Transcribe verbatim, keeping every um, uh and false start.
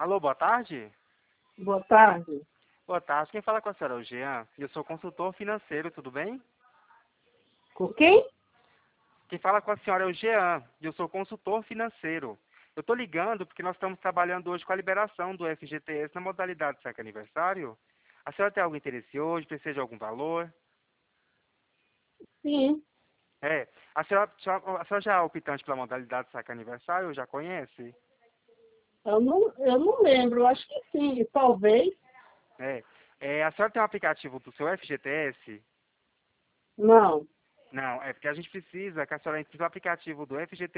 Alô, boa tarde? Boa tarde. Boa tarde. Quem fala com a senhora é o Jean. Eu sou consultor financeiro, tudo bem? Com quem? Quem fala com a senhora é o Jean. Eu sou consultor financeiro. Eu estou ligando porque nós estamos trabalhando hoje com a liberação do F G T S na modalidade saque aniversário. A senhora tem algum interesse hoje? Precisa de algum valor? Sim. É. A senhora, a senhora a senhora já é optante pela modalidade saque aniversário? Já conhece? Eu não, eu não lembro, eu acho que sim, talvez. É. É, a senhora tem um aplicativo do seu F G T S? Não. Não, é porque a gente precisa que a senhora entre no aplicativo do F G T